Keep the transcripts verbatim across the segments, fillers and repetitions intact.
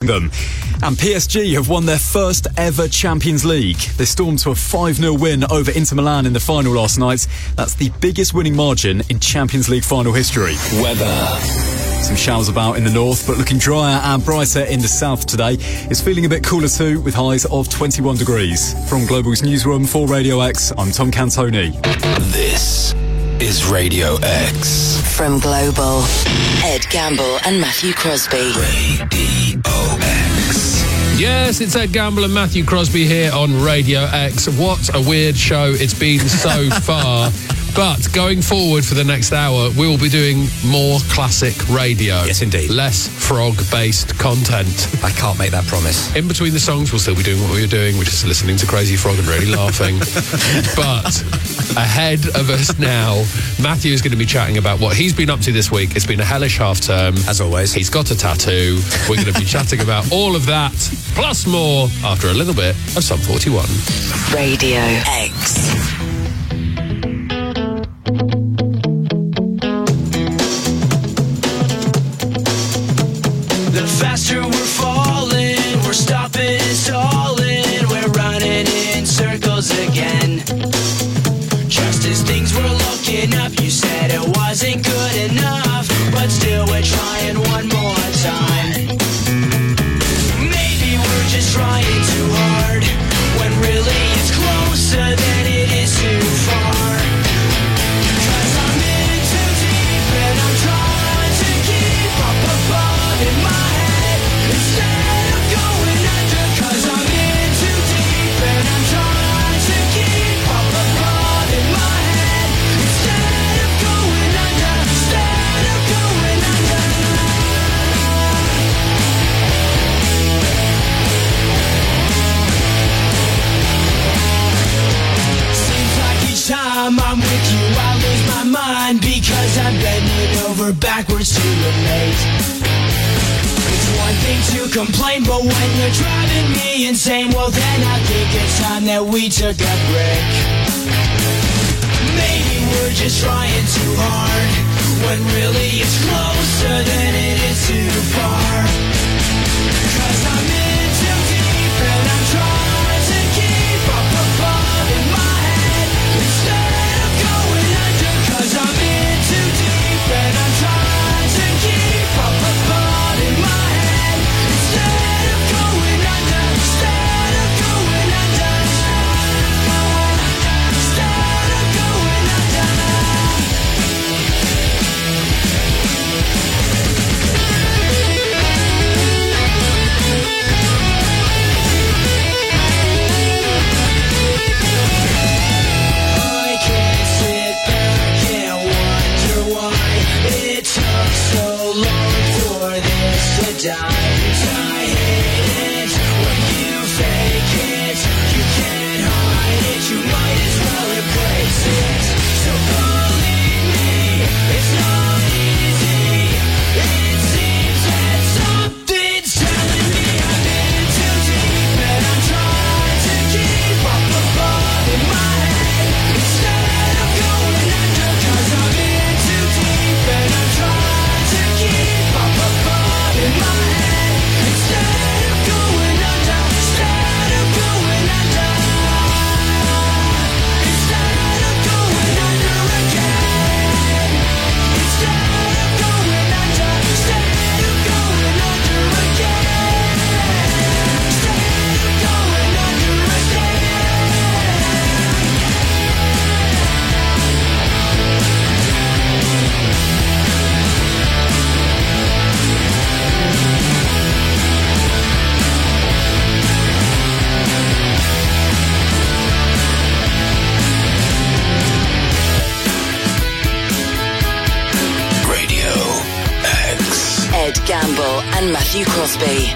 them. And P S G have won their first ever Champions League. They stormed to a five nil win over Inter Milan in the final last night. That's the biggest winning margin in Champions League final history. Weather. Some showers about in the north, but looking drier and brighter in the south today. It's feeling a bit cooler too, with highs of twenty-one degrees. From Global's newsroom for Radio X, I'm Tom Cantoni. This is Radio X. From Global, Ed Gamble and Matthew Crosby. Radio X. Yes, it's Ed Gamble and Matthew Crosby here on Radio X. What a weird show it's been so far. But going forward for the next hour, we will be doing more classic radio. Yes, indeed. Less frog-based content. I can't make that promise. In between the songs, we'll still be doing what we were doing, which is listening to Crazy Frog and really laughing. But ahead of us now, Matthew is going to be chatting about what he's been up to this week. It's been a hellish half-term. As always. He's got a tattoo. We're going to be chatting about all of that, plus more, after a little bit of Sum forty-one. Radio X. The faster we're falling, we're stopping and stalling, we're running in circles again. Just as things were looking up, you said it wasn't good enough, but still we're trying one more time. Maybe we're just trying too hard, when really it's closer than it is too far. Cause I'm in too deep and I'm trying to keep up above in my head instead of going under. Cause I'm in too deep and I'm trying to keep up above in my head instead of going under, instead of going under. Seems like each time I'm with you I lose my mind because I'm bending over backwards to relate. It's one thing to complain, but when you're driving me insane, well then I think it's time that we took a break. Maybe we're just trying too hard, when really it's closer than it is too far. Cause I'm in too deep and I'm trying to keep up above in my head instead of going under. Cause I'm in too deep and I'm trying to keep up above in my head instead of going under, instead of going under, instead of going under. I can't sit back and wonder why it took so long for this to die. I hate it when you fake it. You can't hide it, you might as well embrace it. So believe me, it's not easy. It seems that something's telling me I'm in too deep and I'm trying to keep up above in my head instead of going under. Cause I'm in too deep and I'm trying to keep up above in my head instead of going under, instead of going under, instead of going under again, instead of going under, instead of going under again, instead of going under Radio X. Ed Gamble and Matthew Crosby.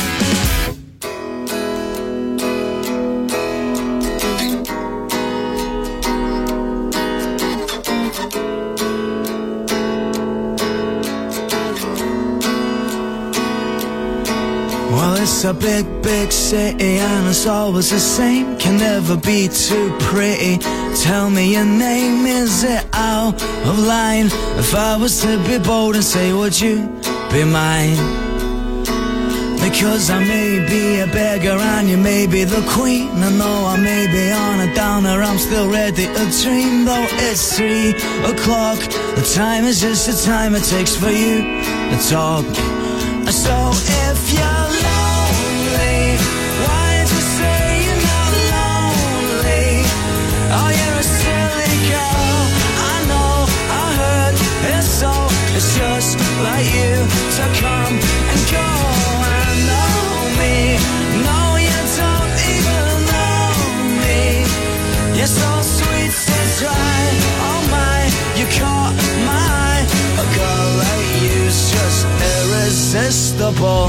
Well, it's a big, big city and it's always the same. Can never be too pretty. Tell me your name, is it out of line? If I was to be bold and say, would you be mine? Because I may be a beggar and you may be the queen. And though I may be on a downer, I'm still ready to dream. Though it's three o'clock, the time is just the time it takes for you to talk. So if you're lonely, why don't you say you're not lonely? Oh, you're a silly girl, I know, I heard it's so. It's just like you to come and go and know me. No, you don't even know me. You're so sweet to try. Oh my, you caught my eye. A girl like you's just irresistible.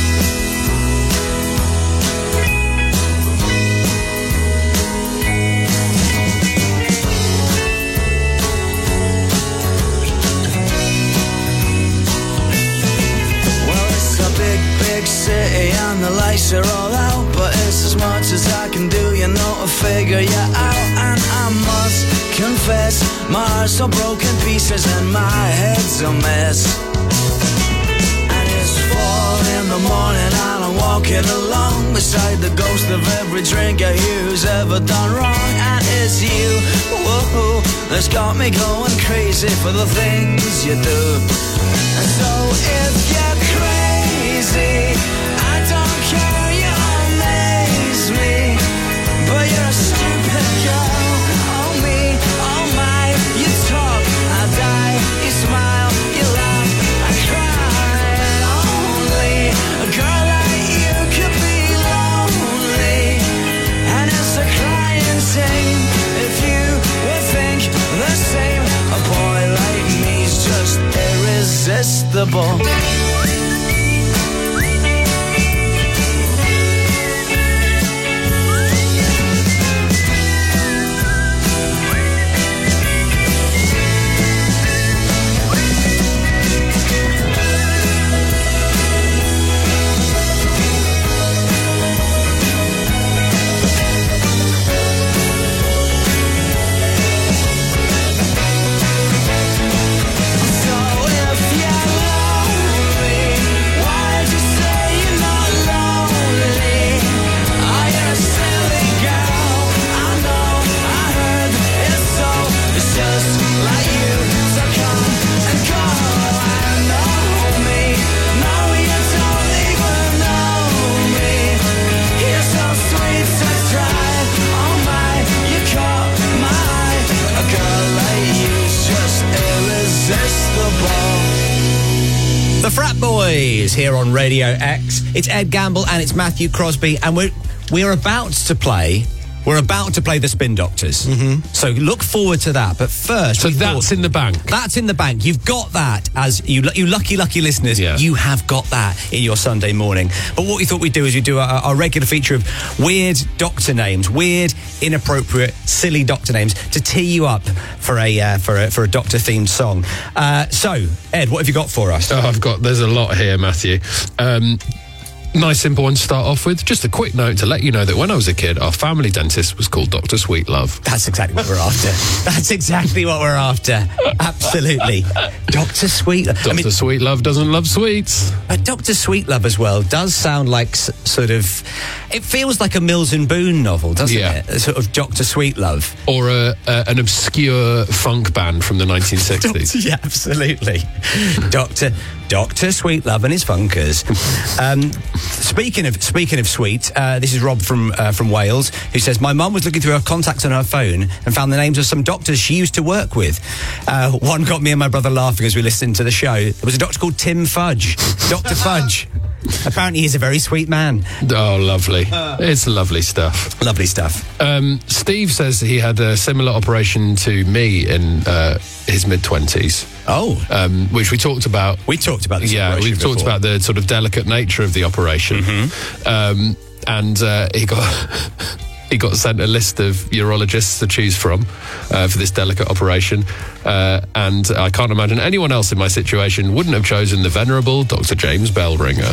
Big, big city and the lights are all out, but it's as much as I can do, you know, to figure you out. And I must confess, my heart's so broken pieces and my head's a mess. And it's four in the morning and I'm walking along beside the ghost of every drinker who's ever done wrong. And it's you, whoa, that's got me going crazy for the things you do. And so if you're crazy, I don't care, you amaze me. But you're a stupid girl, oh me, oh my. You talk, I die, you smile, you laugh, I cry. Only a girl like you could be lonely. And it's a crying shame if you would think the same. A boy like me's just irresistible. The Frat Boys here on Radio X. It's Ed Gamble and it's Matthew Crosby, and we're we're about to play. We're about to play the Spin Doctors. Mm-hmm. So look forward to that. But first, So we that's thought, in the bank. That's in the bank. You've got that as you, you lucky, lucky listeners. Yeah. You have got that in your Sunday morning. But what we thought we'd do is we do our, our regular feature of weird doctor names, weird, inappropriate, silly doctor names to tee you up for a uh, for a for a doctor themed song. Uh, so Ed, what have you got for us? Oh, I've got, there's a lot here, Matthew. Um, nice simple one to start off with. Just a quick note to let you know that when I was a kid, our family dentist was called Doctor Sweetlove. That's exactly what we're after. That's exactly what we're after. Absolutely. Doctor Sweetlove. Doctor I mean, Sweetlove doesn't love sweets. but Doctor Sweetlove as well does sound like s- sort of... It feels like a Mills and Boon novel, doesn't Yeah. it? A sort of Doctor Sweetlove. Or a, a, an obscure funk band from the nineteen sixties. Yeah, absolutely. Doctor Doctor Sweetlove and his Funkers. Um, speaking of speaking of sweet, uh, this is Rob from uh, from Wales, who says, my mum was looking through her contacts on her phone and found the names of some doctors she used to work with. Uh, one got me and my brother laughing as we listened to the show. There was a doctor called Tim Fudge. Doctor Fudge. Apparently he's a very sweet man. Oh, lovely. It's lovely stuff. Lovely stuff. Um, Steve says he had a similar operation to me in uh, his mid-twenties. Oh. Um, which we talked about. We talked about this Yeah, operation we've talked before. about the sort of delicate nature of the operation. Mm-hmm. Um, and uh, he got... He got sent a list of urologists to choose from uh, for this delicate operation. Uh, and I can't imagine anyone else in my situation wouldn't have chosen the venerable Doctor James Bellringer.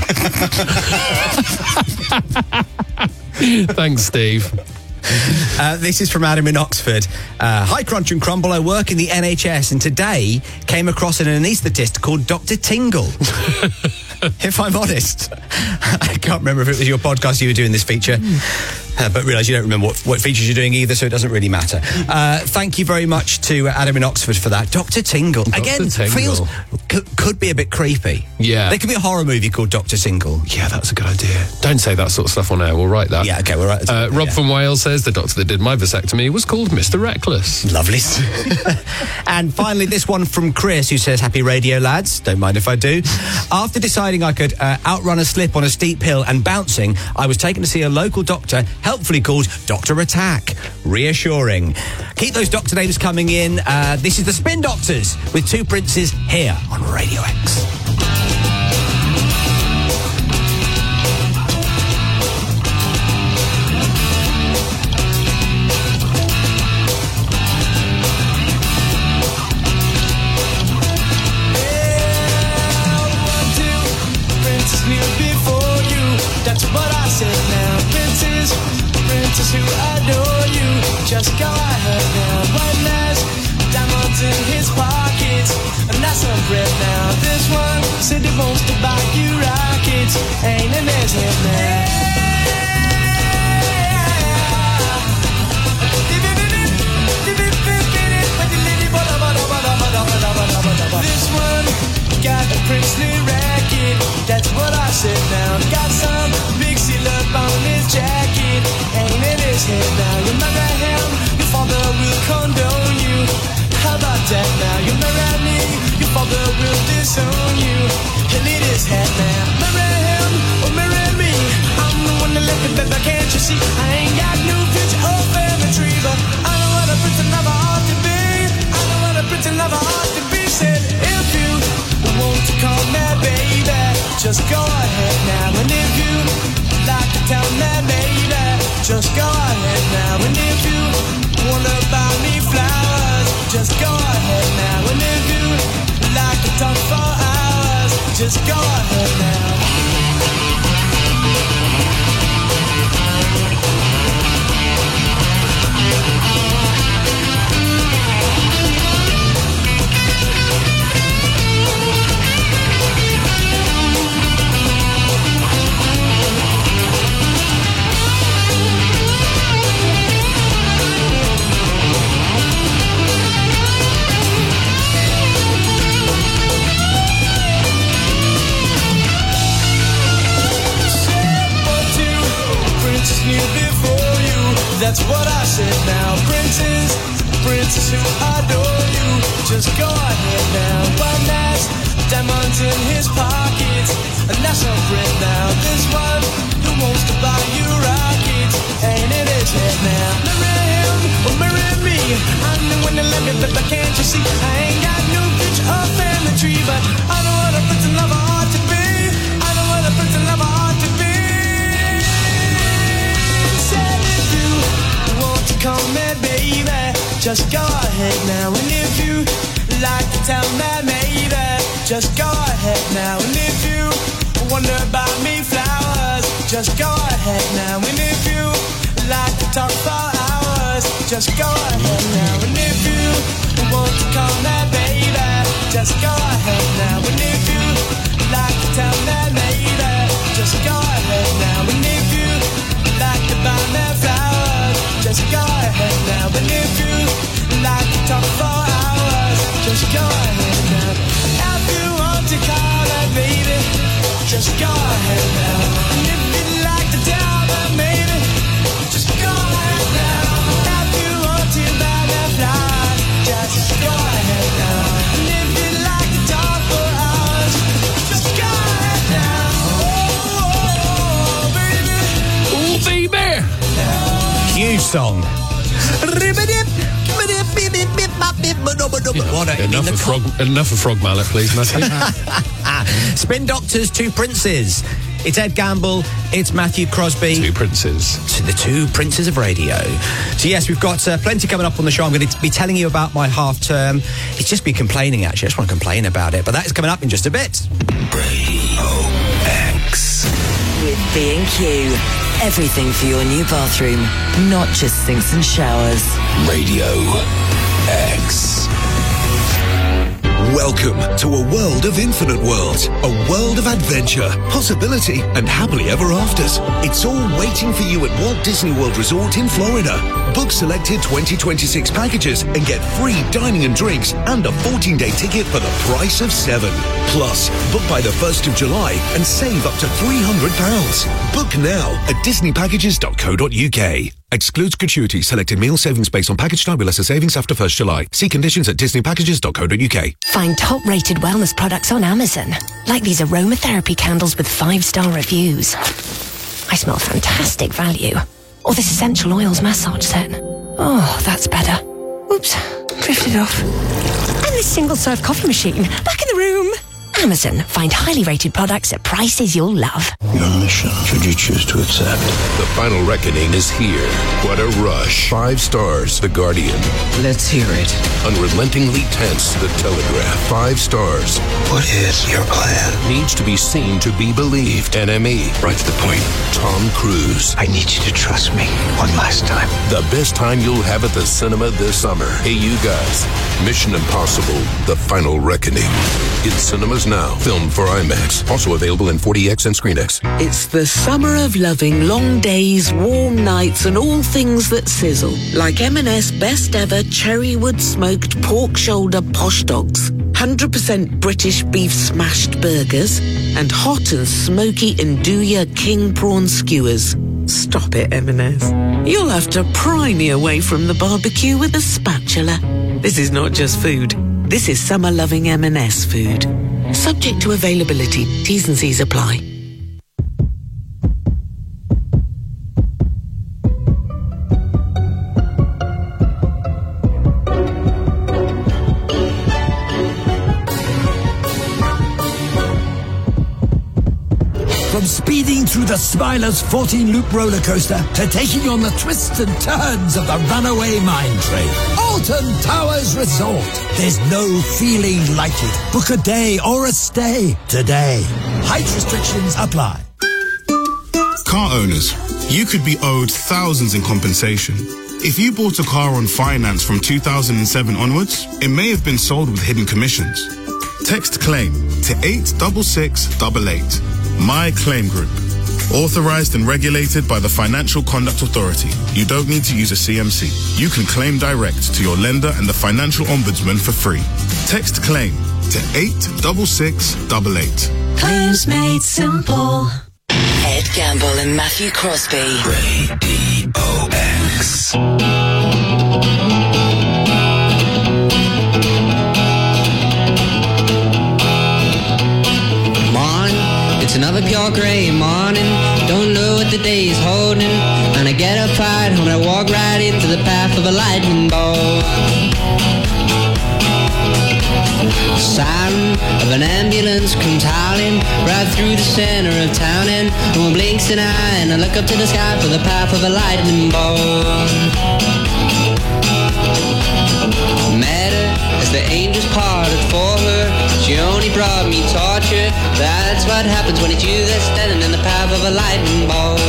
Thanks, Steve. Uh, this is from Adam in Oxford. Uh, Hi, Crunch and Crumble. I work in the N H S and today came across an anaesthetist called Doctor Tingle. if I'm honest, I can't remember if it was your podcast you were doing this feature. Uh, but realise you don't remember what, what features you're doing either, so it doesn't really matter. Uh, thank you very much to Adam in Oxford for that. Doctor Tingle. Doctor Again, Tingle. feels, could, could be a bit creepy. Yeah. There could be a horror movie called Doctor Tingle. Yeah, that's a good idea. Don't say that sort of stuff on air. We'll write that. Yeah, okay, we're right. Uh, Rob yeah. from Wales says the doctor that did my vasectomy was called Mister Reckless. Lovely. And finally, this one from Chris, who says, happy radio, lads. Don't mind if I do. After deciding I could uh, outrun a slip on a steep hill and bouncing, I was taken to see a local doctor, helpfully called Doctor Attack. Reassuring. Keep those doctor names coming in. Uh, this is the Spin Doctors with Two Princes here on Radio X. That's what I said now. Princess, princess who adore you. Just go ahead now. One last diamonds in his pockets. And that's some bread now. This one said he wants to buy you rockets. Ain't in his head now. This one got a princely racket. That's what I said now. Got some big seal up on his jacket. Ain't in his head now. You marry him, your father will condone you. How about that now? You marry me, your father will disown you. He'll eat his head now. Marry him or marry me. I'm the one that left it, baby, can't you see? I ain't got no future or family tree, but I know what a prince lover ought to be. I know what a prince lover ought to be. Said if you want to call me baby, just go ahead now. And if you like to tell me baby, just go ahead now. And if you wanna buy me flowers, just go ahead now. And if you like to talk for hours, just go ahead now. Before you, that's what I said now. Princess, princess who adore you. Just go ahead now. One last diamonds in his pockets, and that's no bread now. This one who wants to buy you rockets, ain't in his head now. Marry him or marry me. I'm the one that let me, but can't you see? I ain't got no future or family tree, but I know what a prince and lover ought to be. I know what a prince and lover ought to be. Call me baby, just go ahead now. And if you like to tell me maybe, just go ahead now. And if you wonder about me flowers, just go ahead now. And if you like to talk for hours, just go ahead now. And if you want to call me baby, just go ahead now. And if you like to tell me maybe, just go ahead now. And if you like to buy me flowers, just go ahead now. And if you like to talk for hours, just go ahead now. If you want to call her baby, just go ahead now. And if you'd like to tell her maybe, just go ahead now. If you want to buy me flowers, just go ahead now. And if you'd like to talk for hours, just go ahead now. Oh, baby. Ooh, baby. Huge song. What a, Enough the of co- frog, enough of frog mallet, please, Matthew. Spin Doctors, Two Princes. It's Ed Gamble, it's Matthew Crosby. Two princes. To the Two Princes of Radio. So yes, we've got uh, plenty coming up on the show. I'm going to be telling you about my half term. It's just been complaining, actually. I just want to complain about it. But that is coming up in just a bit. Radio X. With B and Q. Everything for your new bathroom, not just sinks and showers. Radio X. Welcome to a world of infinite worlds, a world of adventure, possibility, and happily ever afters. It's all waiting for you at Walt Disney World Resort in Florida. Book selected twenty twenty-six packages and get free dining and drinks and a fourteen-day ticket for the price of seven. Plus, book by the first of July and save up to three hundred pounds. Book now at disney packages dot co dot uk. Excludes gratuity. Selected meal savings based on package type with lesser savings after first July. See conditions at disney packages dot co dot uk. Find top-rated wellness products on Amazon, like these aromatherapy candles with five-star reviews. I smell fantastic value. Or this essential oils massage set. Oh, that's better. Oops, drifted off. And this single-serve coffee machine, back in the room. Amazon. Find highly rated products at prices you'll love. Your mission, should you choose to accept. The final reckoning is here. What a rush. Five stars, The Guardian. Let's hear it. Unrelentingly tense, The Telegraph. Five stars. What is your plan? Needs to be seen to be believed. N M E. Right to the point. Tom Cruise. I need you to trust me one last time. The best time you'll have at the cinema this summer. Hey, you guys. Mission Impossible, The Final Reckoning. In cinemas now. Filmed for IMAX. Also available in forty X and ScreenX. It's the summer of loving long days, warm nights, and all things that sizzle. Like M and S Best Ever Cherrywood Smoked Pork Shoulder Posh Dogs, one hundred percent British beef smashed burgers, and hot and smoky Nduja King Prawn Skewers. Stop it, M and S. You'll have to pry me away from the barbecue with a spatula. This is not just food. This is summer-loving M and S food. Subject to availability. T's and C's apply. From speeding through the Smiler's fourteen-loop roller coaster to taking on the twists and turns of the runaway mine train. Alton Towers Resort. There's no feeling like it. Book a day or a stay today. Height restrictions apply. Car owners, you could be owed thousands in compensation. If you bought a car on finance from two thousand seven onwards, it may have been sold with hidden commissions. Text claim to eight six six eight eight. My Claim Group. Authorized and regulated by the Financial Conduct Authority. You don't need to use a C M C. You can claim direct to your lender and the Financial Ombudsman for free. Text claim to eight six six eight eight. Claims made simple. Ed Gamble and Matthew Crosby. Radio X. It's another pure grey morning, don't know what the day is holding, and I get up right home and I walk right into the path of a lightning bolt. The siren of an ambulance comes howling right through the center of town, and no one blinks an eye, and I look up to the sky for the path of a lightning bolt. Met her as the angels parted for her. She only brought me torture. That's what happens when it's you that's standing in the path of a lightning bolt.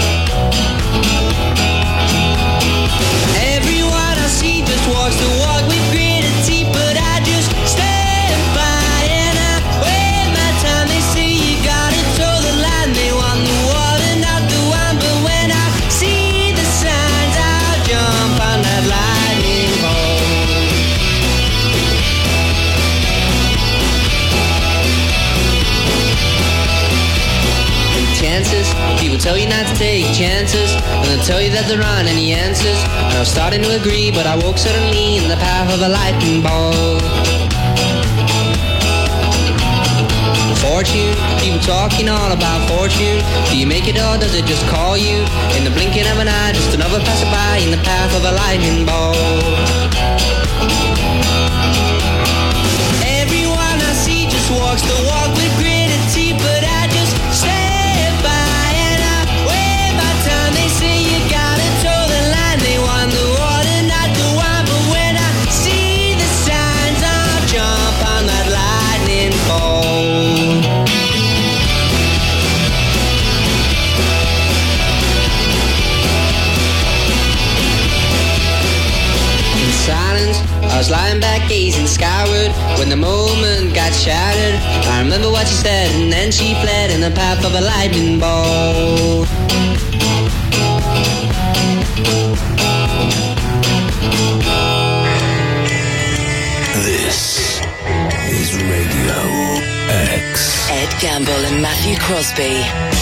Everyone I see just walks the walk with grit and teeth, but I just stand by and I wait my time. They say you gotta toe the line. They want the water, not the wine, but when I see the signs, I'll jump on that lightning bolt. Chances, people tell you not to take chances, and they'll tell you that there aren't any answers. And I was starting to agree, but I woke suddenly in the path of a lightning bolt. Fortune, people talking all about fortune. Do you make it or does it just call you? In the blinking of an eye, just another passerby in the path of a lightning bolt. Everyone I see just walks the walk with gritted teeth, but I just stand by and I wait my time. They say you gotta toe the line. They want the water, not the wine, but when I see the signs, I'll jump on that lightning bolt. In silence, I was lying back gazing skyward when the moment got shattered. I remember what she said, and then she fled in the path of a lightning bolt. This is Radio X. Ed Gamble and Matthew Crosby.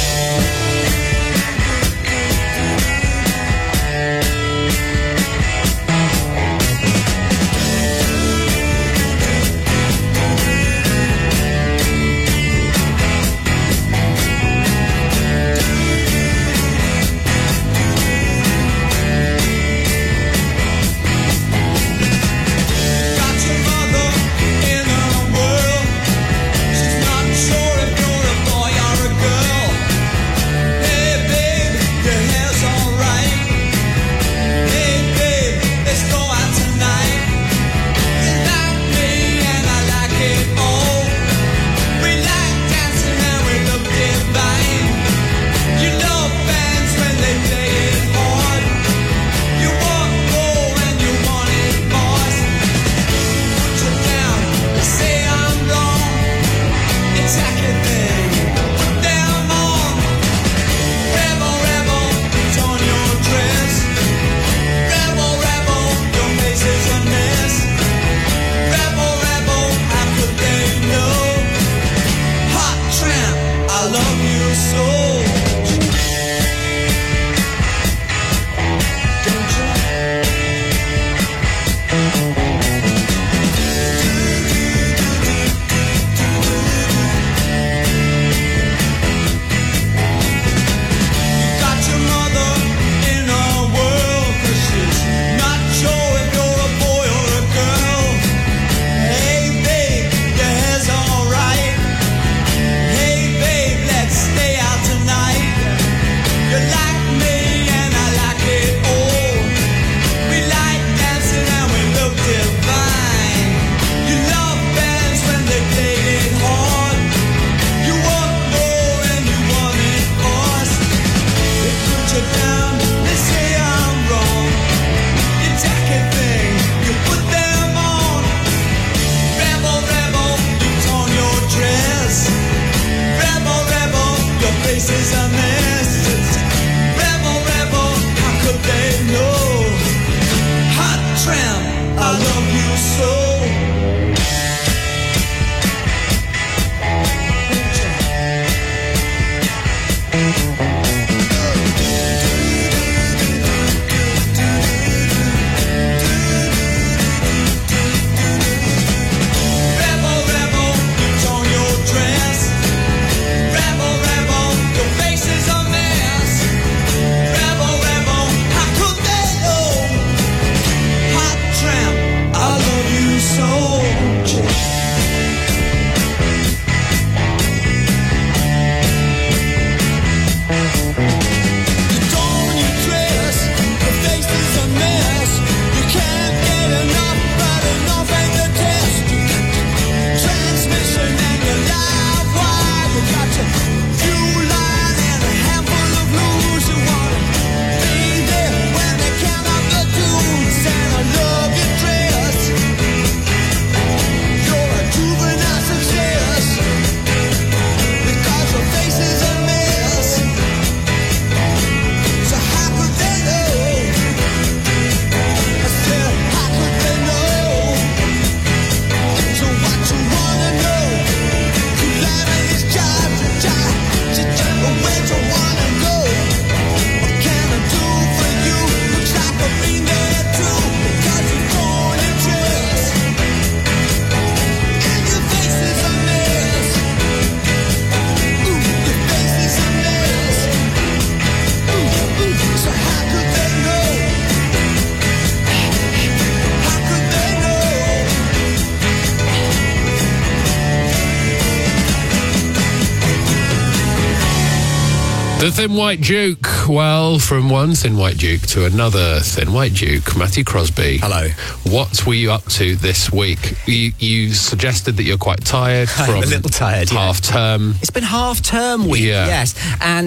The Thin White Duke. Well, from one Thin White Duke to another Thin White Duke, Matthew Crosby. Hello. What were you up to this week? You, you suggested that you're quite tired from I'm a little tired, half yeah. term. It's been half term week, Yeah. yes. And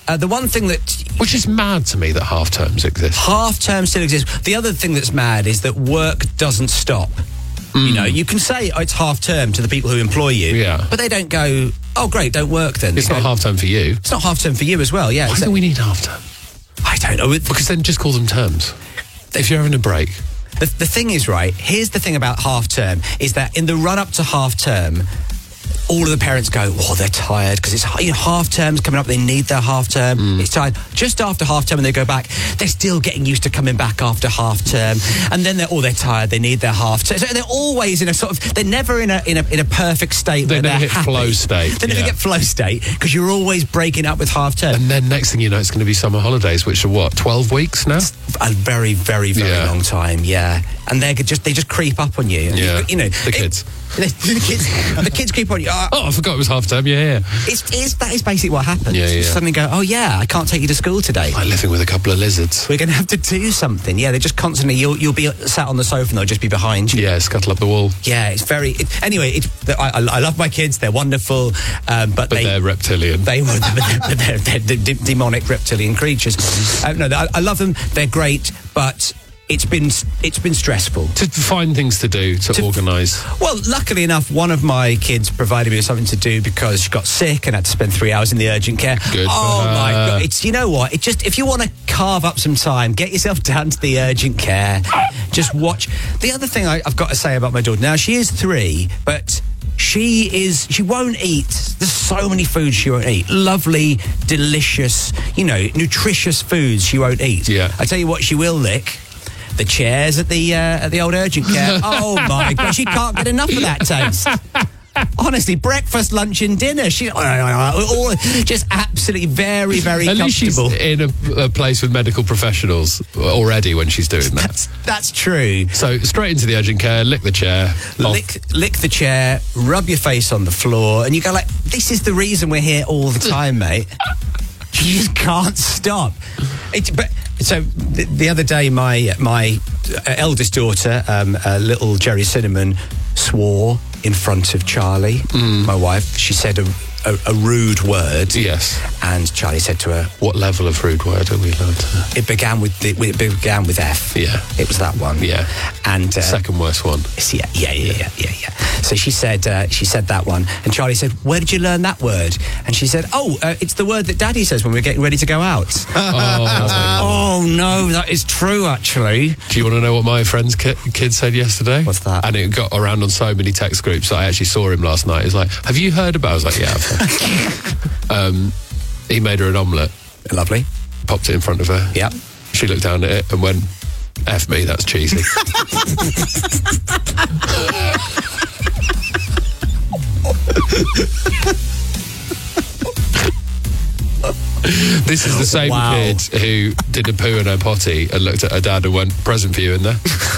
uh, the one thing that... Which is mad to me that half terms exist. Half term still exists. The other thing that's mad is that work doesn't stop. Mm. You know, you can say oh, it's half term to the people who employ you, yeah. but they don't go, oh, great, don't work then. It's they not go, half term for you. It's not half term for you as well, yeah. Why do we need half term? I don't know. Because then just call them terms. If you're having a break. The, the thing is, right, here's the thing about half term, is that in the run up to half term, all of the parents go, oh, they're tired because it's you know, half term's coming up. They need their half term. Mm. It's tired. Just after half term, when they go back, they're still getting used to coming back after half term. And then they're oh, they're tired. They need their half term. So they're always in a sort of. They're never in a in a in a perfect state. They where never they're hit happy. flow state. They never yeah. get flow state because you're always breaking up with half term. And then next thing you know, it's going to be summer holidays, which are what twelve weeks now. It's a very, very, very yeah. long time. Yeah, and they just they just creep up on you. Yeah, you, you know the kids. It, the kids, the kids creep on you. Oh, oh, I forgot it was half term. Yeah, yeah. It's, it's that is basically what happens. Yeah, yeah. You suddenly go, oh yeah, I can't take you to school today. Like living with a couple of lizards. We're going to have to do something. Yeah, they're just constantly. You'll you'll be sat on the sofa and they'll just be behind you. Yeah, scuttle up the wall. Yeah, it's very. It, anyway, it's, I, I love my kids. They're wonderful, um, but, but they, they're reptilian. They were they're, they're, they're, they're d- demonic reptilian creatures. Uh, no, I, I love them. They're great, but. It's been it's been stressful to find things to do to, to organise. Well, luckily enough, one of my kids provided me with something to do because she got sick and had to spend three hours in the urgent care. Good. Oh for her. my god! It's you know what? It just if you want to carve up some time, get yourself down to the urgent care. Just watch. The other thing I, I've got to say about my daughter now, she is three, but. She is, she won't eat. There's so many foods she won't eat. Lovely, delicious, you know, nutritious foods she won't eat. Yeah. I tell you what, she will lick. The chairs at the uh, at the old urgent care. Oh my god, she can't get enough of that taste. Honestly, breakfast, lunch, and dinner. She all just absolutely very, very At least comfortable. she's in a, a place with medical professionals already when she's doing that. That's, that's true. So straight into the urgent care, lick the chair, lick, lick the chair, rub your face on the floor, and you go like, "This is the reason we're here all the time, mate." You just can't stop. It, but so the, the other day, my my eldest daughter, um, uh, little Jerry Cinnamon, swore in front of Charlie, mm. my wife. She said a, a, a rude word. Yes. And Charlie said to her, "What level of rude word are we allowed to?" It began with the, it began with F. Yeah. It was that one. Yeah. And uh, second worst one. Yeah, yeah, yeah, yeah, yeah, yeah. So she said, uh, she said that one, and Charlie said, "Where did you learn that word?" And she said, "Oh, uh, it's the word that Daddy says when we're getting ready to go out." Oh, oh no, that is true, actually. Do you want to know what my friend's ki- kid said yesterday? What's that? And it got around on so many text groups. I actually saw him last night. He's like, "Have you heard about?" I was like, "Yeah, I've heard." um, he made her an omelette. Lovely. Popped it in front of her. Yep. She looked down at it and went, "F me, that's cheesy." This is the same wow. kid who did a poo in her potty and looked at her dad and went, "Present for you in there."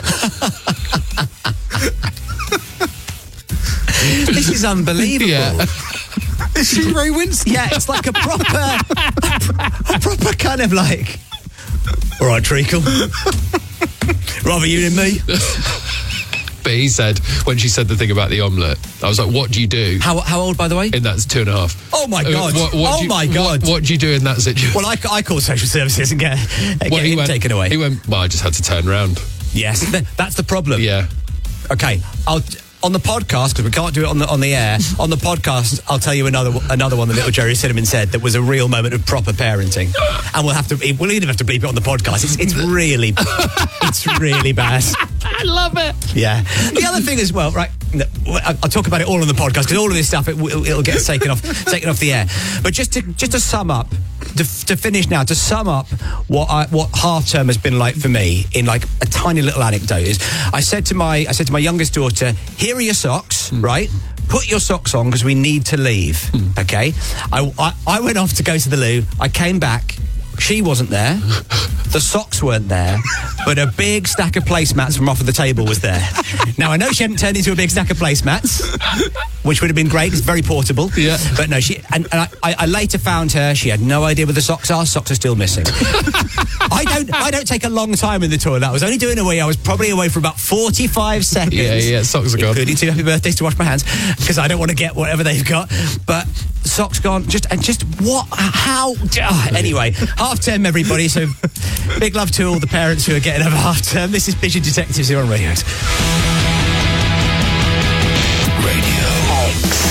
This is unbelievable. Yeah. Is she Ray Winston? Yeah, it's like a proper, a proper kind of like, all right, treacle. Rather you than me. But he said, when she said the thing about the omelette, I was like, "What do you do?" How how old, by the way? And that's two and a half. Oh my god! Uh, what, what oh you, my god! What, what do you do in that situation? Well, I, I call social services and get, get well, him went, taken away. He went, "Well, I just had to turn around." Yes, that's the problem. Yeah. Okay, I'll on the podcast, because we can't do it on the on the air. On the podcast, I'll tell you another another one that little Jerry Cinnamon said that was a real moment of proper parenting, and we'll have to we'll even have to bleep it on the podcast. It's, it's really it's really bad. I love it. Yeah. The other thing as well, right? I'll talk about it all on the podcast because all of this stuff it, it'll get taken off taken off the air. But just to just to sum up, to, to finish now, to sum up what I, what half term has been like for me in like a tiny little anecdote is, I said to my I said to my youngest daughter, "Here are your socks, mm. right? Put your socks on because we need to leave." Mm. Okay. I, I I went off to go to the loo. I came back. She wasn't there. The socks weren't there. but a big stack of placemats from off of the table was there. Now, I know she hadn't turned into a big stack of placemats, which would have been great. It's very portable. Yeah. But no, she... And, and I, I, I later found her. She had no idea where the socks are. Socks are still missing. I don't I don't take a long time in the toilet. I was only doing away. I was probably away for about forty-five seconds. Yeah, yeah, socks are gone. Including two happy birthdays to wash my hands, because I don't want to get whatever they've got. But socks gone. Just and just what? How? Oh, anyway, half term, everybody. So big love to all the parents who are getting over half term. This is Pigeon Detectives here on Radio X. Radio X.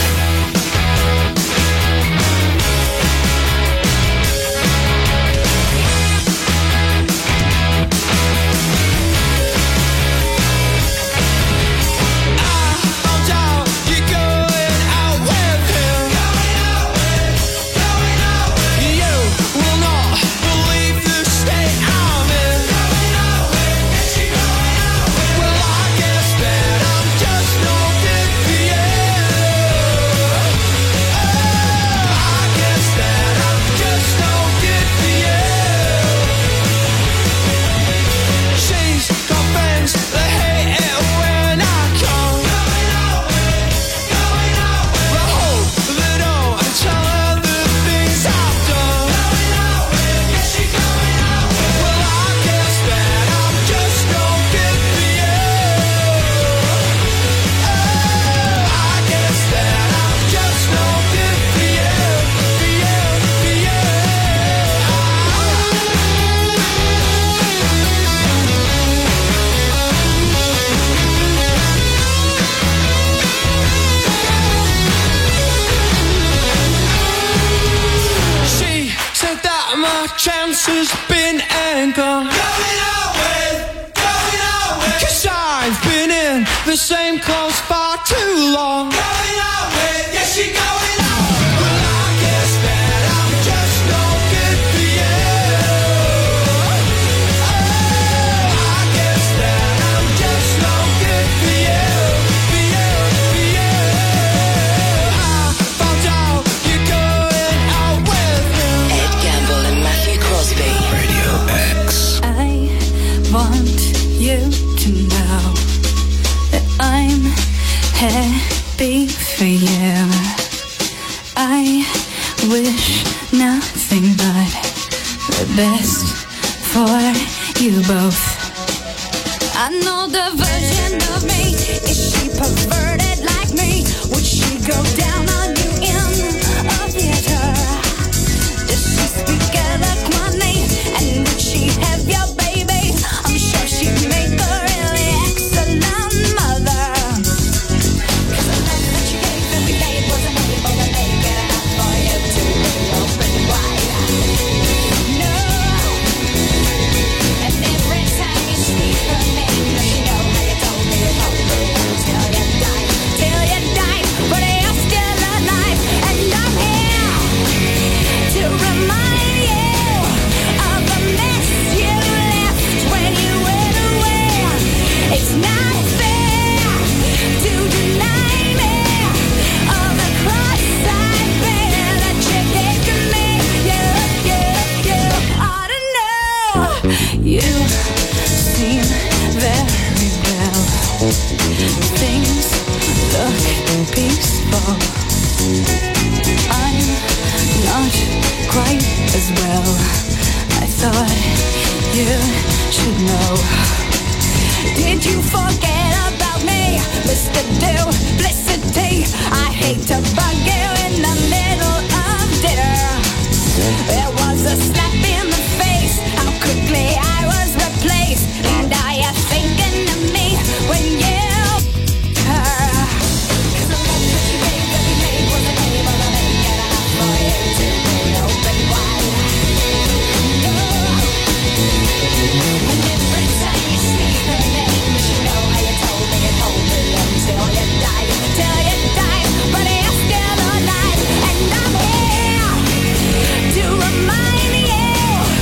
Chances been and gone. Going out with, going out with. Cause I've been in the same clothes far too long. Going out with, yes, she going out with. Well, I guess that I'm just no good for you. Oh, I guess that I'm just no good for you. For you, for you. I found out you're going out with him. Ed Gamble and Matthew Crosby. Radio X. I want you to know that I'm happy for you. I wish nothing but the best for you both. I know the version of me. Is she perverted like me? Would she go down on you in a theater? Does she speak eloquently? And would she have your baby? I'm sure she'd make a really excellent mother. Cause the love that you gave every day wasn't able to make it enough for you to be open wide. No. And every time you speak her name, does she know how you told me you told me till you died, till you died, but you're still alive. And I'm here to remind you of the mess you left when you went away. It's not fair to deny me of the cross I bear that you gave to me. You, you, you ought to know. You seem very well. Things look peaceful. I'm not quite as well. I thought you should know. Did you forget about me, Mister Duplicity? I hate to bug you in the middle of dinner. There was a slap in the face, how quickly I was replaced. And are you thinking of me when you her? Cause the love that you gave every day wasn't able to make it enough for you to be open wide. No. And every time you speak her name, you should know how you told me you told me until you died, till you died, but you're still alive. And I'm here to remind you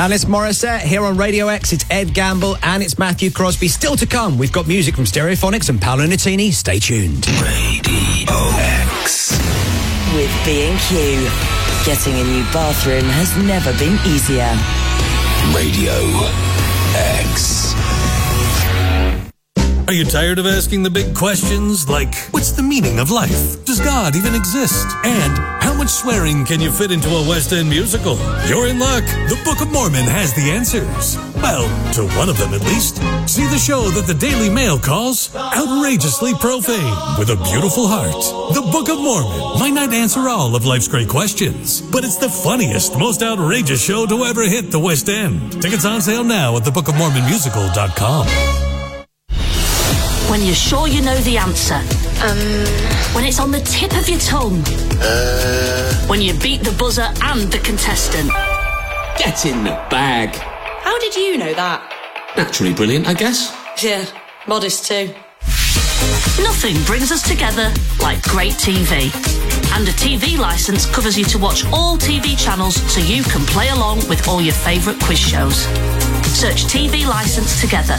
Alanis Morissette here on Radio X. It's Ed Gamble and it's Matthew Crosby. Still to come, we've got music from Stereophonics and Paolo Nutini. Stay tuned. Radio X. With B and Q, getting a new bathroom has never been easier. Radio X. Are you tired of asking the big questions like, what's the meaning of life? Does God even exist? And how much swearing can you fit into a West End musical? You're in luck. The Book of Mormon has the answers. Well, to one of them at least. See the show that the Daily Mail calls outrageously profane with a beautiful heart. The Book of Mormon might not answer all of life's great questions, but it's the funniest, most outrageous show to ever hit the West End. Tickets on sale now at the book of mormon musical dot com. When you're sure you know the answer. Um. When it's on the tip of your tongue. Uh. When you beat the buzzer and the contestant. Get in the bag. How did you know that? Naturally brilliant, I guess. Yeah, modest too. Nothing brings us together like great T V. And a T V licence covers you to watch all T V channels so you can play along with all your favourite quiz shows. Search T V licence together.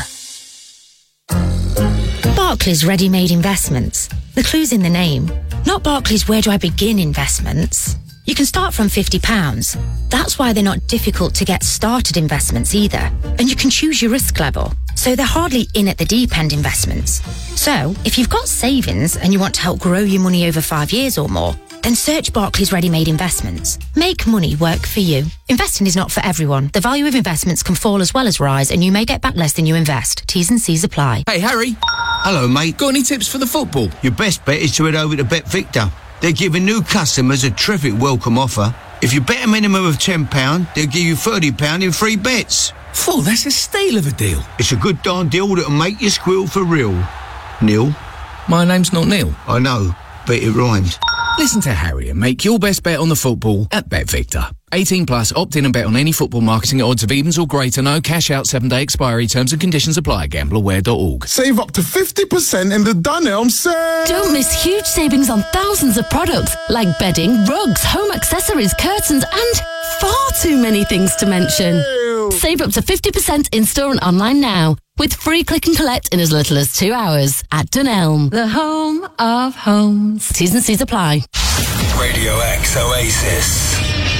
Barclays Ready-Made Investments. The clue's in the name. Not Barclays Where Do I Begin Investments. You can start from fifty pounds. That's why they're not difficult to get started investments either. And you can choose your risk level. So they're hardly in at the deep end investments. So if you've got savings and you want to help grow your money over five years or more, then search Barclays Ready-Made Investments. Make money work for you. Investing is not for everyone. The value of investments can fall as well as rise, and you may get back less than you invest. T's and C's apply. Hey, Harry. Hello, mate. Got any tips for the football? Your best bet is to head over to BetVictor. They're giving new customers a terrific welcome offer. If you bet a minimum of ten pounds, they'll give you thirty pounds in free bets. Phew, that's a steal of a deal. It's a good darn deal that'll make you squeal for real. Neil? My name's not Neil. I know, but it rhymes. Listen to Harry and make your best bet on the football at BetVictor. eighteen plus, opt in and bet on any football marketing at odds of evens or greater. No cash out, seven day expiry. Terms and conditions apply. Gamble aware dot org. Save up to fifty percent in the Dunelm sale. Don't miss huge savings on thousands of products like bedding, rugs, home accessories, curtains, and far too many things to mention. Ew. Save up to fifty percent in store and online now, with free click and collect in as little as two hours at Dunelm, the home of homes. T's and C's apply. Radio X Oasis.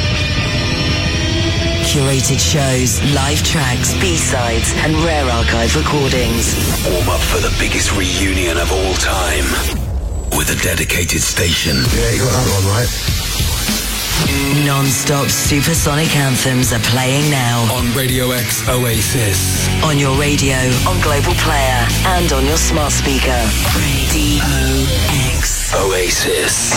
Curated shows, live tracks, B-sides, and rare archive recordings. Warm up for the biggest reunion of all time with a dedicated station. Yeah, you got that one right. Non-stop supersonic anthems are playing now. On Radio X Oasis. On your radio, on Global Player, and on your smart speaker. Radio X Oasis.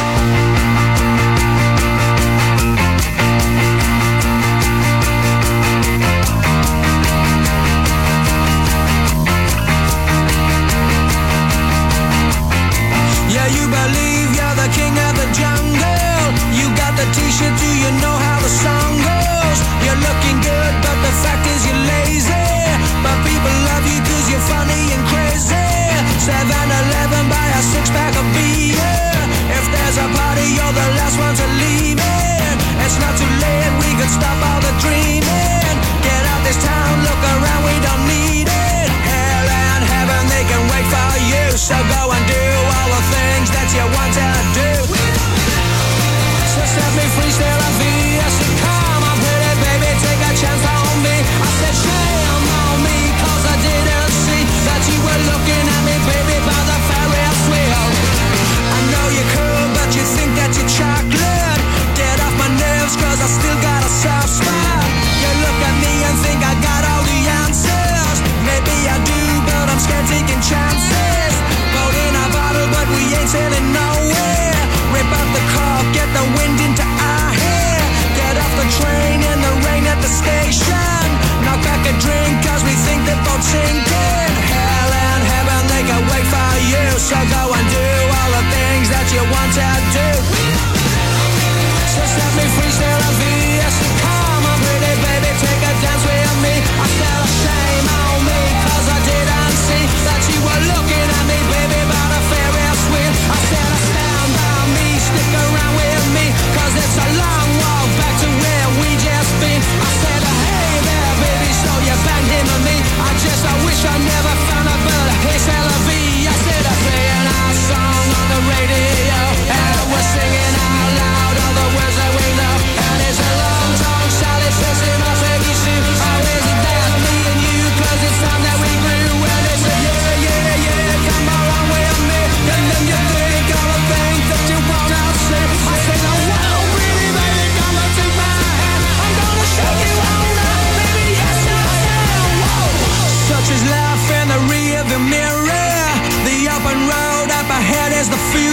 Yeah, you believe you're the king of the jungle. You got the t-shirt, do you know how the song goes? You're looking good, but the fact is you're lazy. But people love you cause you're funny and crazy. seven eleven, buy a six-pack of beer. If there's a party, you're the last one to leave it. It's not too late, we can stop all the dreaming. Get out this town, look around, we don't need it. Hell and heaven, they can wait for you. So go and do all the things that you want to do. So set me free, still a V. I said, come on, pretty baby, take a chance on me. I said, shame on me, cause I didn't see that you were looking at me, baby, by the Ferris wheel. I know you're cool, but you think that you're chocolate. Get off my nerves, cause I still got a soft spot. You look at me and think I got all the answers. Maybe I do, but I'm scared taking chances. Boat in a bottle, but we ain't sailing nowhere. Rip out the cork, get the wind into our hair. Get off the train in the rain at the station. Knock back a drink, cause we think the boat's sinking. Hell and heaven, they can wait for you. So go and do all the things that you want to do. So set me free, still a V. I said, come on, pretty baby, take a dance with me. I said, shame on me, cause I didn't see that you were looking at me, baby, by the Ferris wheel. I said, stand by me, stick around with me, cause it's a long walk back to where we just been. I said, hey there,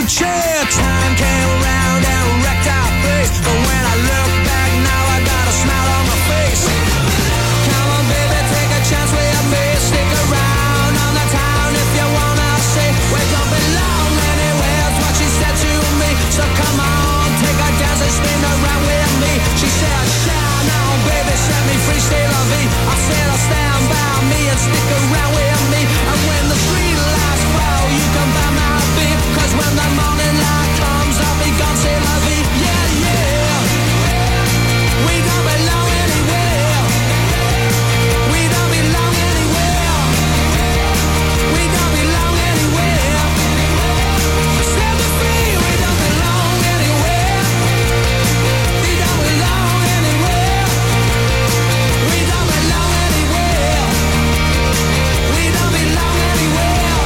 chair. Time came around and wrecked our face. But when I look back now, I got a smile on my face. Come on, baby, take a chance with me. Stick around on the town if you wanna see. We don't belong anywhere, is what she said to me. So come on, take a dance and spin around with me. She said, shine on, baby, set me free, stay la vie. I said, I'll stand by me and stick around with me. And when the street lights flow, you can buy my beer. Cause when the morning light comes, I'll be gone, say la vie. Yeah, yeah. We don't belong anywhere. We don't belong anywhere. We don't belong anywhere. Set me free, we don't belong anywhere. We don't belong anywhere. We don't belong anywhere. We don't belong anywhere.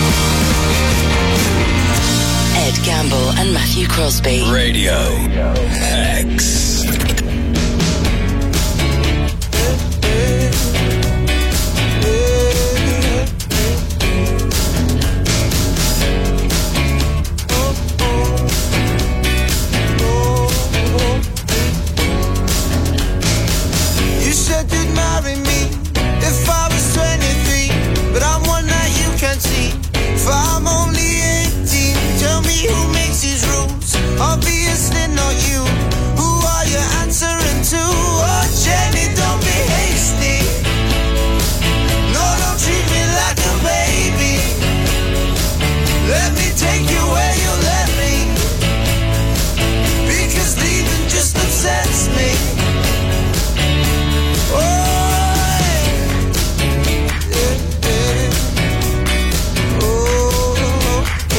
Ed Gamble and Matthew Crosby. Radio X. You said you'd marry me if I was twenty-three, but I'm one that you can't see. If I'm only eighteen, tell me who makes these rules. Obviously not you. Who are you answering to? Oh, Jenny, don't be hasty. No, don't treat me like a baby. Let me take you where you let me. Because leaving just upsets me. Oh, yeah, yeah. Oh, oh,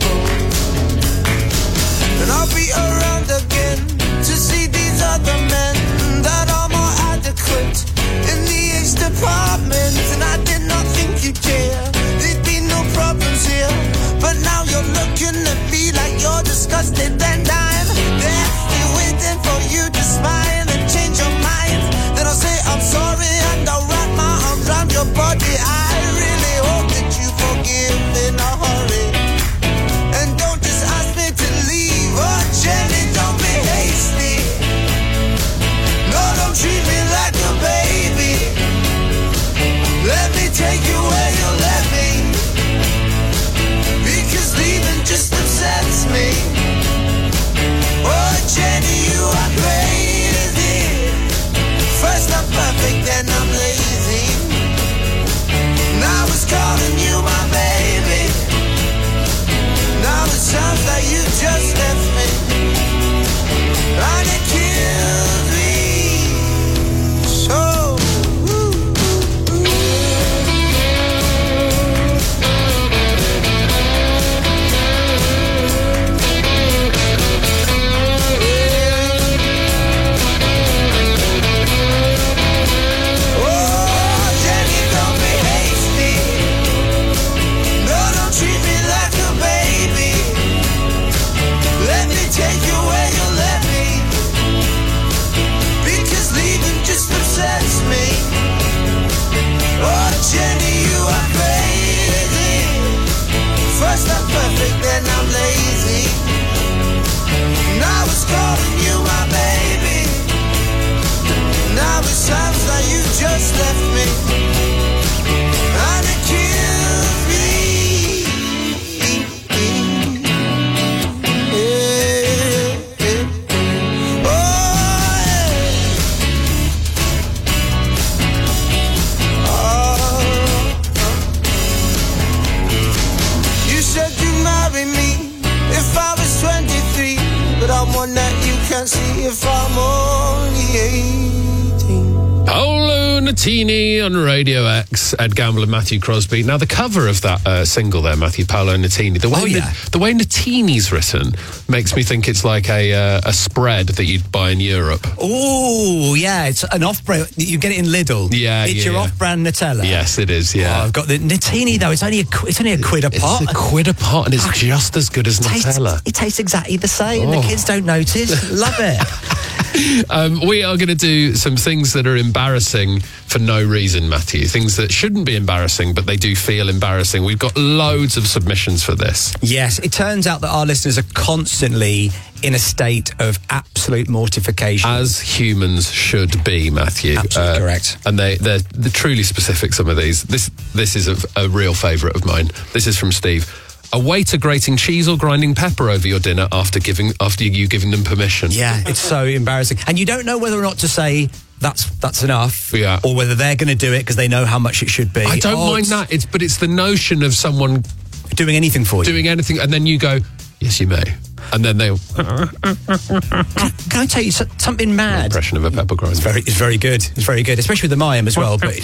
oh. And I'll be around again to see these other men that are more adequate in the H department. And I did not think you'd care. There'd be no problems here. But now you're looking at me like you're disgusted and I'm there still waiting for you to smile and change your mind. Then I'll say I'm sorry and I'll wrap my arms around your body. I really hope that you forgive in a hurry. And don't just ask me to leave. Oh, Jenny, don't be hasty. No, don't treat me like a baby. Let me take you where you let me. Because leaving just upsets me. Oh, Jenny, you are crazy. First I'm perfect, then I'm lazy. Now it's calling you my baby. Now it sounds like you just left me. And it kills me so. Take you where you let me. Because leaving just upsets me. Oh, Jenny, you are crazy. First I'm perfect, then I'm lazy. Now it's calling you my baby. Now it sounds like you just left me. And it kills me. But I'm one that you can't see if I'm only eighteen. Paolo Nutini on Radio X, Ed Gamble and Matthew Crosby. Now, the cover of that uh, single there, Matthew, Paolo Nutini, the way, Oh, yeah. the, the way Nutini's written makes me think it's like a uh, a spread that you'd buy in Europe. Oh, yeah, it's an off-brand. You get it in Lidl. Yeah, It's yeah, your yeah. off-brand Nutella. Yes, it is, yeah. Oh, I've got the Nutini, though. It's only a, qu- it's only a quid a pot. It's a quid a pot and it's Oh, just as good as tastes, Nutella. It tastes exactly the same. Oh. The kids don't notice. Love it. Um, we are going to do some things that are embarrassing for no reason, Matthew. Things that shouldn't be embarrassing, but they do feel embarrassing. We've got loads of submissions for this. Yes, it turns out that our listeners are constantly in a state of absolute mortification. As humans should be, Matthew. Absolutely uh, correct. And they, they're, they're truly specific, some of these. This this is a, a real favourite of mine. This is from Steve. A waiter grating cheese or grinding pepper over your dinner after giving after you giving them permission. Yeah, it's so embarrassing. And you don't know whether or not to say, that's that's enough, yeah, or whether they're going to do it because they know how much it should be. I don't oh, mind that, It's but it's the notion of someone... doing anything for you. Doing anything, and then you go, yes, you may. And then they'll... Can, can I tell you so- something mad? Impression of a pepper grinder. It's very, it's very good. It's very good, especially with the Mayim as well. But,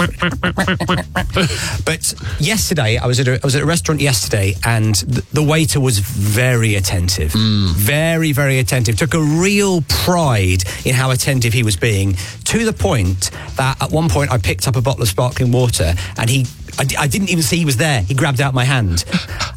but yesterday, I was at a, I was at a restaurant yesterday, and the, the waiter was very attentive, mm. very, very attentive. Took a real pride in how attentive he was being, to the point that at one point I picked up a bottle of sparkling water, and he, I, I didn't even see he was there. He grabbed out my hand.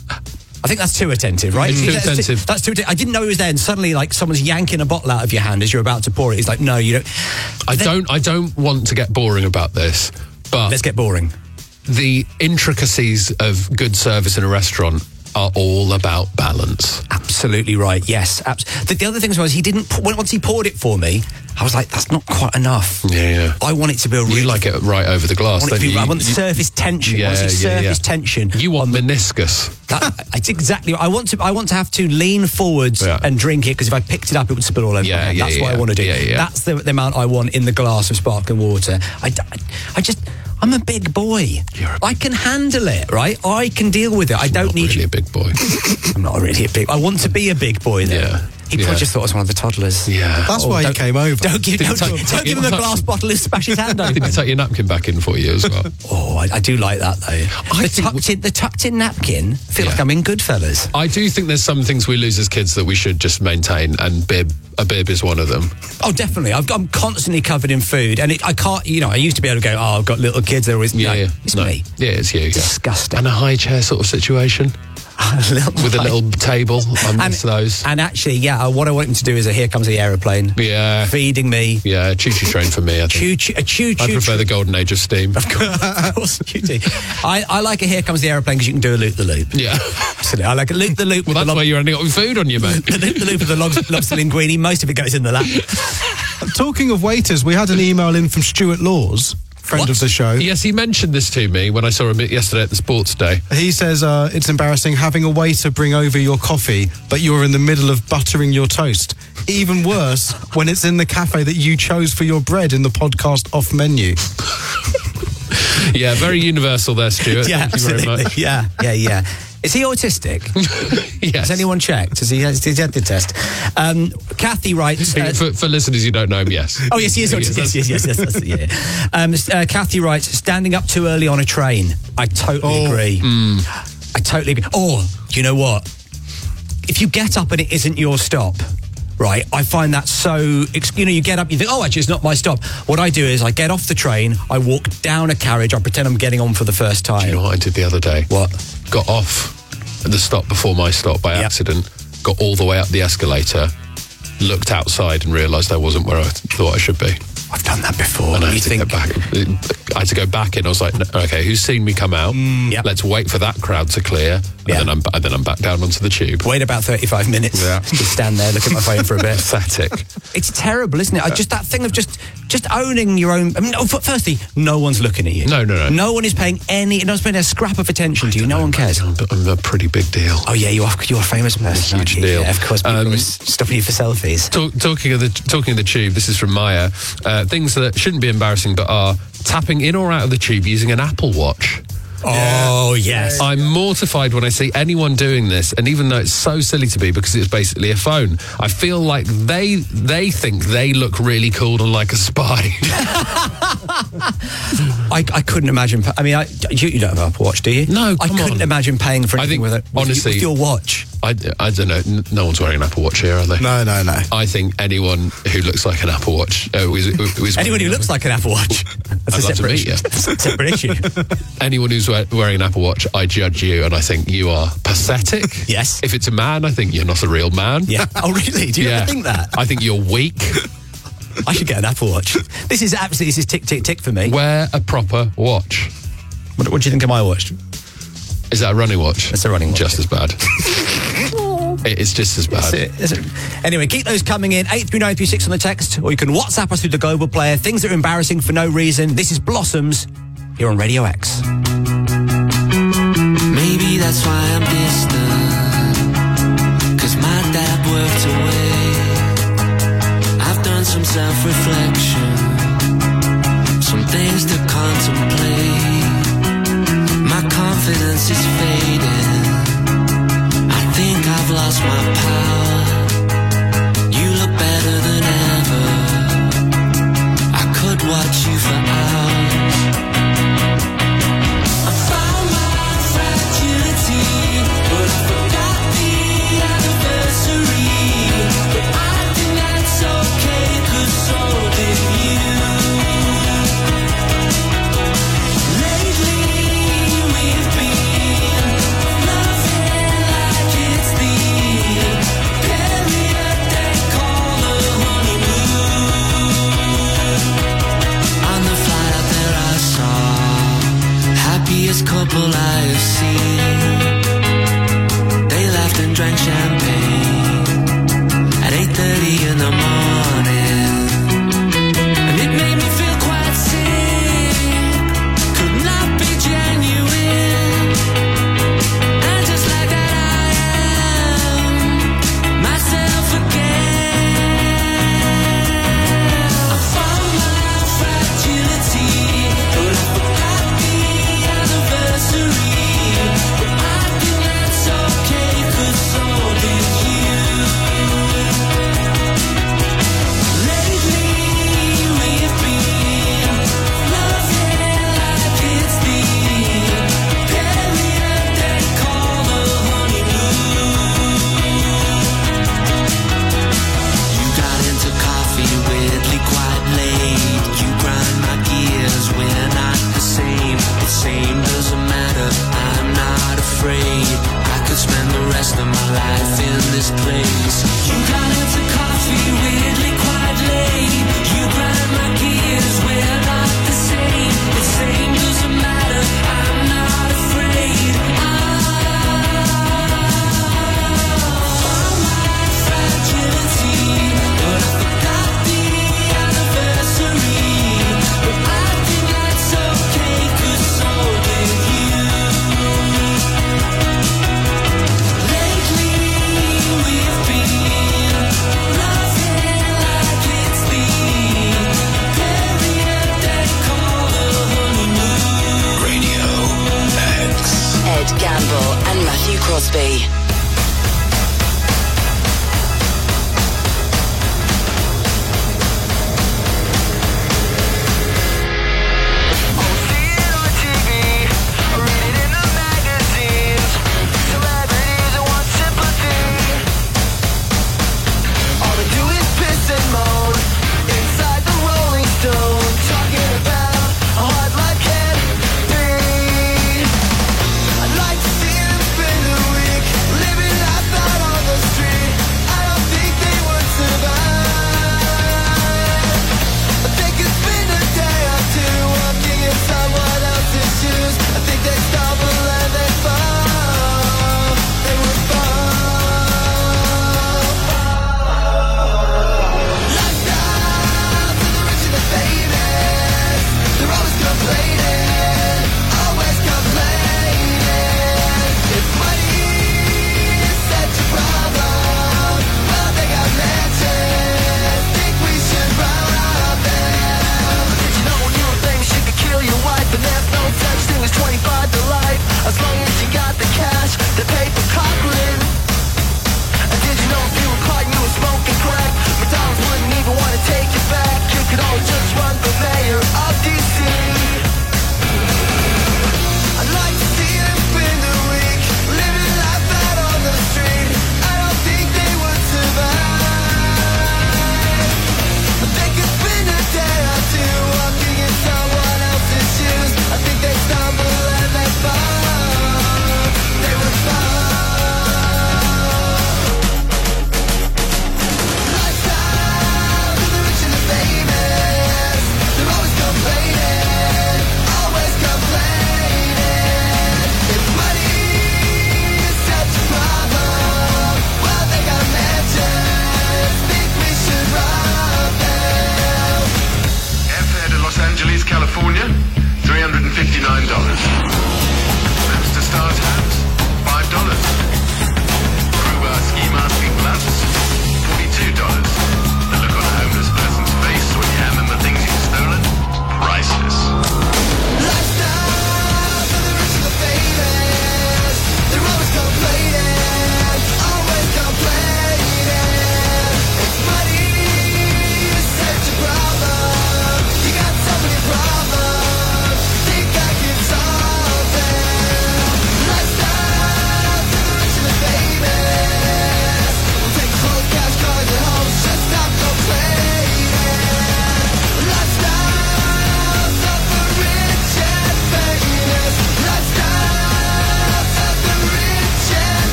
I think that's too attentive, right? It's too that's attentive. Too, that's too. I didn't know he was there, and suddenly, like, someone's yanking a bottle out of your hand as you're about to pour it. He's like, "No, you don't." I then, don't. I don't want to get boring about this, but let's get boring. The intricacies of good service in a restaurant are all about balance. Absolutely right. Yes. Abs- the, the other thing was he didn't. Once he poured it for me, I was like, "That's not quite enough." Yeah, yeah. I want it to be a really. You like it right over the glass. I want, it to be, you? I want you, surface tension. Yeah, I want yeah, surface yeah. tension. You want meniscus. That, it's exactly. I want to. I want to have to lean forwards yeah. and drink it, because if I picked it up, it would spill all over. Yeah, my hand. yeah, That's yeah, what I want to do. yeah, yeah. That's the, the amount I want in the glass of sparkling water. I, I, I just. I'm a big boy. You're a I can handle it, right? I can deal with it. I don't not need really you. a big boy. I'm not really a big. I want to be a big boy, though. Yeah. He probably Yeah. just thought I was one of the toddlers. Yeah. That's Oh, why he don't- came over. Don't give, Did he don't, tuck- don't tuck- give him a tuck- glass bottle and smash his hand Did you open. tuck your napkin back in for you as well? Oh, I, I do like that, though. The tucked, in, the tucked in napkin, I feel Yeah. like I'm in Goodfellas. I do think there's some things we lose as kids that we should just maintain, and bib, a bib is one of them. Oh, definitely. I've, I'm constantly covered in food, and it, I can't, you know, I used to be able to go, oh, I've got little kids, they're always, Yeah, no, yeah. it's No. me. Yeah, it's you. Disgusting. And a high chair sort of situation with a little table and, amongst those. and actually, yeah, uh, what I want him to do is a Here Comes the Aeroplane. Yeah. Feeding me. Yeah, choo-choo train for me, I think. Choo-choo, a choo-choo. I prefer the golden age of steam. Of course you do. I, I like a Here Comes the Aeroplane because you can do a loop-the-loop. Yeah. Absolutely. I like a loop-the-loop. Well, that's why you're ending up with food on you, mate. The loop-the-loop of the lobster, lobster linguine. Most of it goes in the lap. Talking of waiters, we had an email in from Stuart Laws, friend What? of the show. Yes, he mentioned this to me when I saw him yesterday at the sports day. He says uh, it's embarrassing having a waiter bring over your coffee, but you're in the middle of buttering your toast. Even worse when it's in the cafe that you chose for your bread in the podcast off menu. Yeah, very universal there, Stuart. Yeah, Thank you very absolutely. much. Yeah, yeah, yeah. Is he autistic? Yes. Has anyone checked? Has he, has he had the test? Um, Kathy writes... Uh, for, for listeners who don't know him, yes. Oh, yes, he is autistic. Yes, yes, yes, yes, yes, yeah. Um, uh, Kathy writes, standing up too early on a train. I totally Oh. agree. Mm. I totally agree. Or, you know what? If you get up and it isn't your stop... Right, I find that so, you know, you get up, you think, oh, actually, it's not my stop. What I do is I get off the train, I walk down a carriage, I pretend I'm getting on for the first time. Do you know what I did the other day? What? Got off at the stop before my stop by Yep. accident, got all the way up the escalator, looked outside and realised I wasn't where I thought I should be. I've done that before. And I you had to think... get back. I had to go back in. I was like, no, okay, who's seen me come out? Mm, yep. Let's wait for that crowd to clear, and, Yeah. then I'm, and then I'm back down onto the tube. Wait about thirty-five minutes. Yeah. Just stand there, look at my phone for a bit. Pathetic. It's terrible, isn't it? I just that thing of just just owning your own. I mean, oh, f- firstly, no one's looking at you. No, no, no. No one is paying any. No one's paying a scrap of attention to you. No one cares. I'm, I'm a pretty big deal. Oh yeah, you are. You're a famous person. Huge aren't you? deal. Yeah, of course, people Um, are stopping you for selfies. Talk, talking of the talking of the tube, this is from Maya. Uh, things that shouldn't be embarrassing but are tapping in or out of the tube using an Apple Watch. Oh yes. I'm mortified when I see anyone doing this, and even though it's so silly to be because it's basically a phone, I feel like they they think they look really cool and like a spy. I, I couldn't imagine. pa- I mean, I, you, you don't have an Apple Watch, do you? No, I come couldn't on. imagine paying for I anything think, with it. With, honestly- with your watch. I, I don't know. N- No one's wearing an Apple Watch here, are they? No, no, no. I think anyone who looks like an Apple Watch, uh, who is, who is Anyone who looks like an Apple Watch. That's I'd a love to separate meet issue. you. That's a separate issue. anyone who's we- wearing an Apple Watch, I judge you, and I think you are pathetic. Yes. If it's a man, I think you're not a real man. Yeah. Oh really? Do you Yeah. ever think that? I think you're weak. I should get an Apple Watch. This is absolutely, this is tick, tick, tick for me. Wear a proper watch. What, what do you think of my watch? Is that a running watch? It's a running watch. Just as bad. It's just as bad. That's it, that's it. Anyway, keep those coming in. eight three nine three six on the text, or you can WhatsApp us through the Global Player. Things that are embarrassing for no reason. This is Blossoms here on Radio X. Maybe that's why I'm distant, 'cause my dad worked away. I've done some self-reflection, some things to contemplate. My confidence is fading, I think I've lost my power. You look better than ever, I could watch you for hours. I found my fragility, but I forgot the anniversary. But I think that's okay, 'cause so did you. Lately we've been loving like it's the period they call the honeymoon. On the flight out there I saw happiest couple I have seen. They laughed and drank champagne at eight thirty in the morning, and it made me feel quite sick. Could not be genuine, and just like that I am myself again. I found my fragility, but I forgot the anniversary. But I think that's okay, 'cause so did you. Lately we've been loving like it's the period they call the honeymoon. You got into coffee weirdly quite late. You grind my gears, we're not the same. The same doesn't matter, I'm not afraid. I could spend the rest of my life in this place. You got into coffee weirdly quite late. You grind my gears, we're not the same. The same doesn't matter, I'm not afraid. I found my fragility, but I forgot the anniversary. But I think that's okay, 'cause so did you. Lately we've been loving like it's the period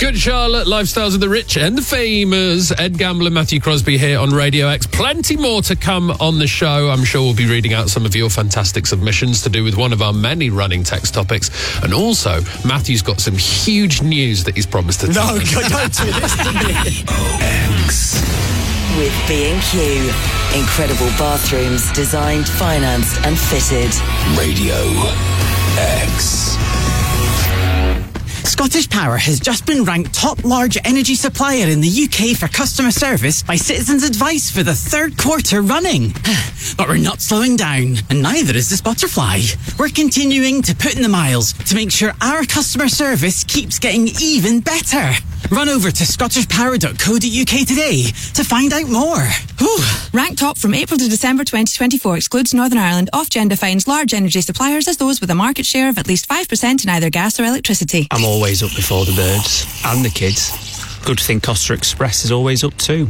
Good Charlotte, Lifestyles of the Rich and the Famous. Ed Gamble and Matthew Crosby here on Radio X. Plenty more to come on the show. I'm sure we'll be reading out some of your fantastic submissions to do with one of our many running text topics. And also, Matthew's got some huge news that he's promised to tell No, us. don't do this to me. X. With B and Q. Incredible bathrooms designed, financed and fitted. Radio X. Scottish Power has just been ranked top large energy supplier in the U K for customer service by Citizens Advice for the third quarter running. But we're not slowing down, and neither is this butterfly. We're continuing to put in the miles to make sure our customer service keeps getting even better. Run over to scottish power dot co dot U K today to find out more. Whew. Ranked top from April to December twenty twenty-four excludes Northern Ireland. Ofgem defines large energy suppliers as those with a market share of at least five percent in either gas or electricity. I'm always up before the birds and the kids. Good thing Costa Express is always up too.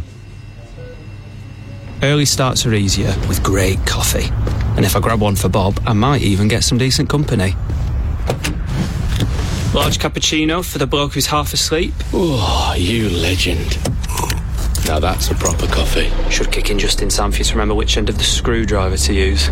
Early starts are easier with great coffee. And if I grab one for Bob, I might even get some decent company. Large cappuccino for the bloke who's half asleep. Oh, you legend. Now that's a proper coffee. Should kick in just in time for you to remember which end of the screwdriver to use.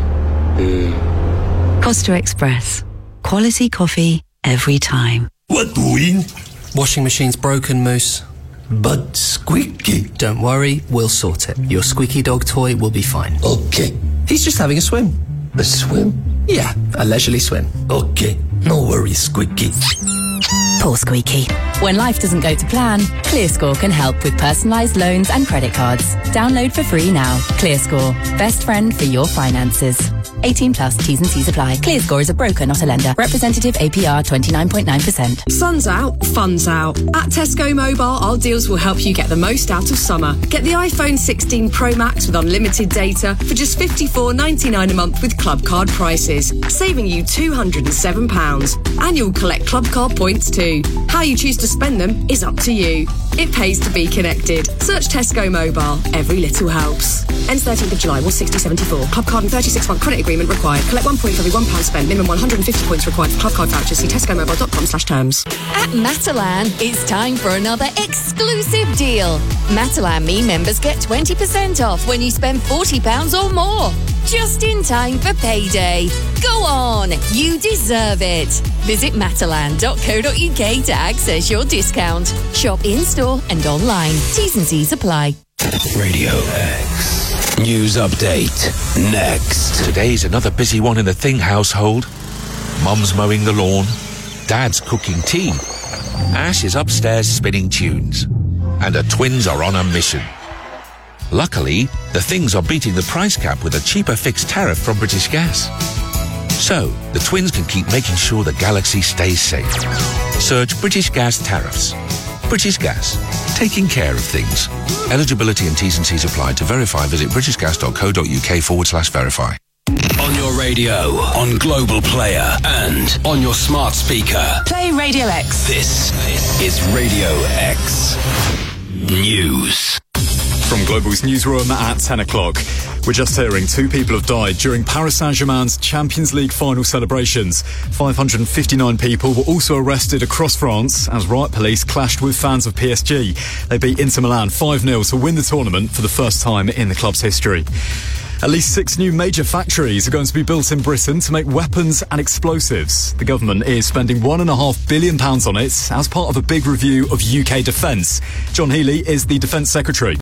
Mm. Costa Express. Quality coffee every time. What doing? Washing machine's broken, Moose. But Squeaky. Don't worry, we'll sort it. Your squeaky dog toy will be fine. Okay. He's just having a swim. A swim? Yeah, a leisurely swim. Okay. No worries, Squeaky. Poor Squeaky. When life doesn't go to plan, ClearScore can help with personalised loans and credit cards. Download for free now. ClearScore. Best friend for your finances. eighteen plus, T's and C's apply. ClearScore is a broker, not a lender. Representative A P R twenty-nine point nine percent. Sun's out, fun's out. At Tesco Mobile, our deals will help you get the most out of summer. Get the iPhone sixteen Pro Max with unlimited data for just fifty-four ninety-nine a month with Club Card prices, saving you two hundred seven pounds. And you'll collect Club Card points too. How you choose to spend them is up to you. It pays to be connected. Search Tesco Mobile. Every little helps. Ends thirteenth of July, one sixty seventy-four. Club Card and thirty-six month credit agreement required. Collect one point for every one pound spent. Minimum one hundred fifty points required for Club Card vouchers. See tesco mobile dot com slash terms. At Matalan, it's time for another exclusive deal. Matalan Me members get twenty percent off when you spend forty pounds or more. Just in time for payday. Go on, you deserve it. Visit matalan dot co dot U K to access your discount. Shop in-store and online. T's and C's apply. Radio X. News update. Next. Today's another busy one in the Thing household. Mum's mowing the lawn. Dad's cooking tea. Ash is upstairs spinning tunes. And the twins are on a mission. Luckily, the Things are beating the price cap with a cheaper fixed tariff from British Gas. So, the twins can keep making sure the galaxy stays safe. Search British Gas tariffs. British Gas. Taking care of things. Eligibility and T's and C's apply. To verify, visit britishgas.co.uk forward slash verify. On your radio, on Global Player, and on your smart speaker. Play Radio X. This is Radio X News. From Global's newsroom at ten o'clock. We're just hearing two people have died during Paris Saint-Germain's Champions League final celebrations. five hundred fifty-nine people were also arrested across France as riot police clashed with fans of P S G. They beat Inter Milan five nil to win the tournament for the first time in the club's history. At least six new major factories are going to be built in Britain to make weapons and explosives. The government is spending one and a half billion pounds on it as part of a big review of U K defence. John Healey is the Defence Secretary.